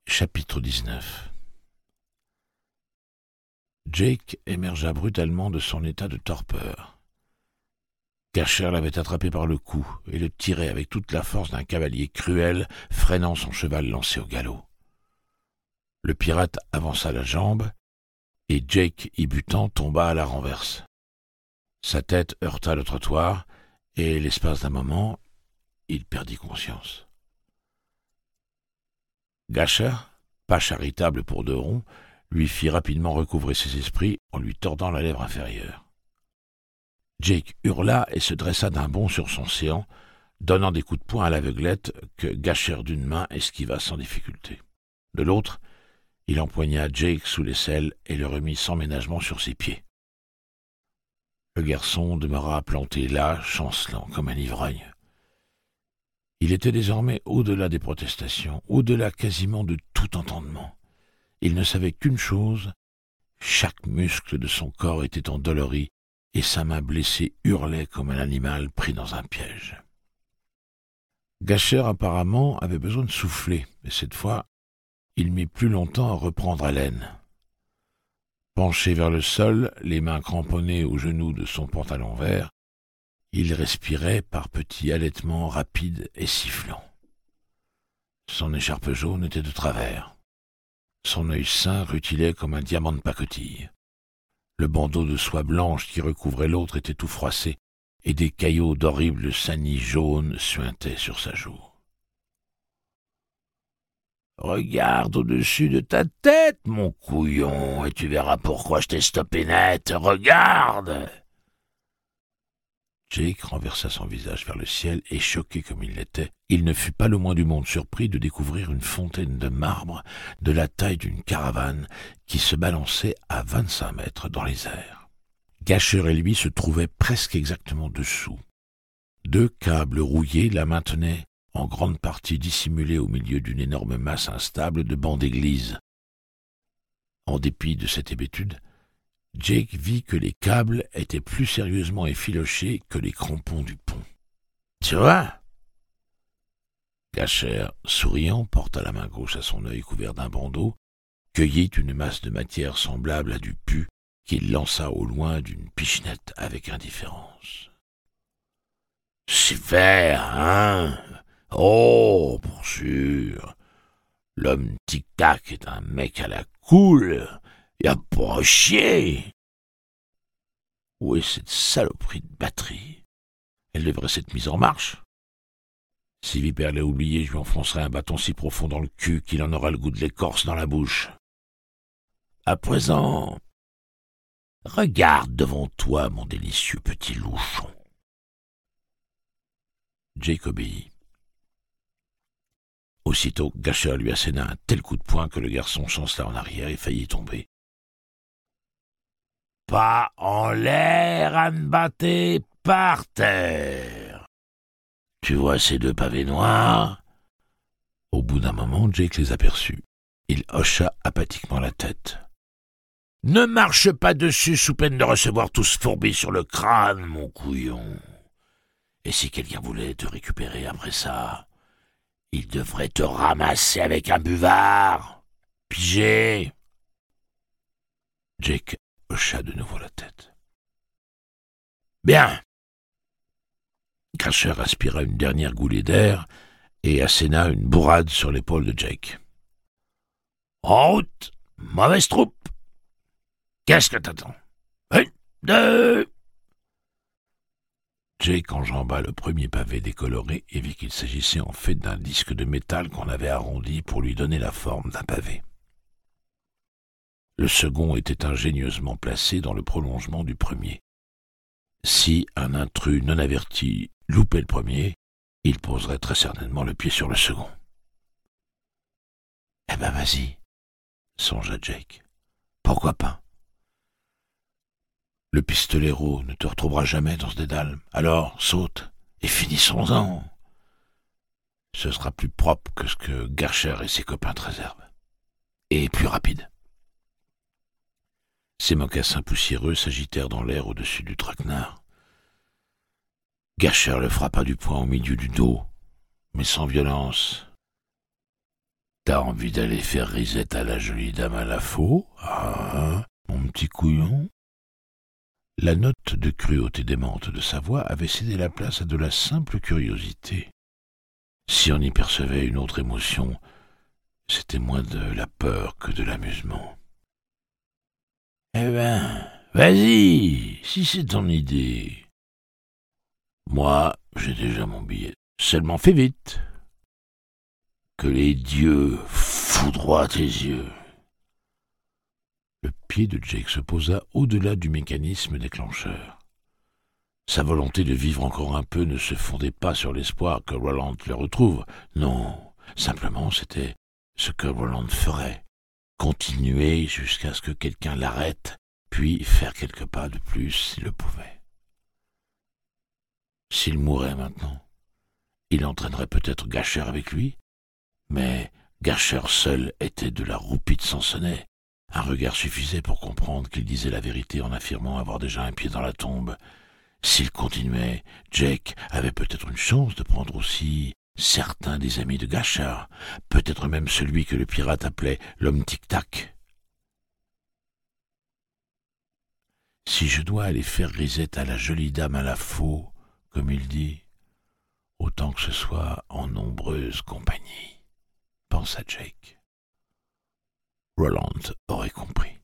Chapitre 19. Jake émergea brutalement de son état de torpeur. Gasher l'avait attrapé par le cou et le tirait avec toute la force d'un cavalier cruel, freinant son cheval lancé au galop. Le pirate avança la jambe, et Jake, y butant, tomba à la renverse. Sa tête heurta le trottoir, et l'espace d'un moment, il perdit conscience. Gasher, pas charitable pour deux ronds, lui fit rapidement recouvrer ses esprits en lui tordant la lèvre inférieure. Jake hurla et se dressa d'un bond sur son séant, donnant des coups de poing à l'aveuglette que Gasher d'une main esquiva sans difficulté. De l'autre, il empoigna Jake sous l'aisselle et le remit sans ménagement sur ses pieds. Le garçon demeura planté là, chancelant comme un ivrogne. Il était désormais au-delà des protestations, au-delà quasiment de tout entendement. Il ne savait qu'une chose, chaque muscle de son corps était endolori et sa main blessée hurlait comme un animal pris dans un piège. Gasher apparemment avait besoin de souffler, mais cette fois, il mit plus longtemps à reprendre haleine. Penché vers le sol, les mains cramponnées aux genoux de son pantalon vert, il respirait par petits halètements rapides et sifflants. Son écharpe jaune était de travers. Son œil sain rutilait comme un diamant de pacotille. Le bandeau de soie blanche qui recouvrait l'autre était tout froissé, et des caillots d'horribles saillies jaunes suintaient sur sa joue. « Regarde au-dessus de ta tête, mon couillon, et tu verras pourquoi je t'ai stoppé net. Regarde !» Jake renversa son visage vers le ciel et, choqué comme il l'était, il ne fut pas le moins du monde surpris de découvrir une fontaine de marbre de la taille d'une caravane qui se balançait à 25 mètres dans les airs. Gasher et lui se trouvaient presque exactement dessous. Deux câbles rouillés la maintenaient, en grande partie dissimulée au milieu d'une énorme masse instable de bancs d'église. En dépit de cette hébétude, Jake vit que les câbles étaient plus sérieusement effilochés que les crampons du pont. « Tu vois ?» Gasher, souriant, porta la main gauche à son œil couvert d'un bandeau, cueillit une masse de matière semblable à du pu qu'il lança au loin d'une pichenette avec indifférence. « Super, hein ? Oh, pour sûr. L'homme tic-tac est un mec à la cool. Y a pas à chier. Où est cette saloperie de batterie ? Elle devrait s'être mise en marche. Si Viper l'a oublié, je lui enfoncerai un bâton si profond dans le cul qu'il en aura le goût de l'écorce dans la bouche. À présent, regarde devant toi, mon délicieux petit louchon. Jake obéit. Aussitôt, Gasher lui asséna un tel coup de poing que le garçon chancela en arrière et faillit tomber. Pas en l'air, Anne-Batté, par terre. Tu vois ces deux pavés noirs ? Au bout d'un moment, Jake les aperçut. Il hocha apathiquement la tête. Ne marche pas dessus sous peine de recevoir tous fourbis sur le crâne, mon couillon. Et si quelqu'un voulait te récupérer après ça, il devrait te ramasser avec un buvard. Pigé. Jake hocha de nouveau la tête. Bien. Gasher aspira une dernière goulée d'air et asséna une bourrade sur l'épaule de Jake. En route, mauvaise troupe. Qu'est-ce que t'attends ? 1, 2. Jake enjamba le premier pavé décoloré et vit qu'il s'agissait en fait d'un disque de métal qu'on avait arrondi pour lui donner la forme d'un pavé. Le second était ingénieusement placé dans le prolongement du premier. Si un intrus non averti loupait le premier, il poserait très certainement le pied sur le second. « Eh ben vas-y, » songea Jake. « Pourquoi pas ? Le pistolero ne te retrouvera jamais dans ce dédale. Alors saute et finissons-en. Ce sera plus propre que ce que Gasher et ses copains te réservent. Et plus rapide. » Ses mocassins poussiéreux s'agitèrent dans l'air au-dessus du traquenard. Gasher le frappa du poing au milieu du dos, mais sans violence. T'as envie d'aller faire risette à la jolie dame à la faux, hein, mon petit couillon? La note de cruauté démente de sa voix avait cédé la place à de la simple curiosité. Si on y percevait une autre émotion, c'était moins de la peur que de l'amusement. Eh ben, vas-y, si c'est ton idée. Moi, j'ai déjà mon billet. Seulement fais vite. Que les dieux foudroient tes yeux. Le pied de Jake se posa au-delà du mécanisme déclencheur. Sa volonté de vivre encore un peu ne se fondait pas sur l'espoir que Roland le retrouve. Non, simplement c'était ce que Roland ferait. Continuer jusqu'à ce que quelqu'un l'arrête, puis faire quelques pas de plus s'il le pouvait. S'il mourait maintenant, il entraînerait peut-être Gasher avec lui, mais Gasher seul était de la roupie de Sansonnet. Un regard suffisait pour comprendre qu'il disait la vérité en affirmant avoir déjà un pied dans la tombe. S'il continuait, Jake avait peut-être une chance de prendre aussi certains des amis de Gasher, peut-être même celui que le pirate appelait l'homme tic-tac. Si je dois aller faire risette à la jolie dame à la faux, comme il dit, autant que ce soit en nombreuse compagnie, pensa Jake. Roland aurait compris.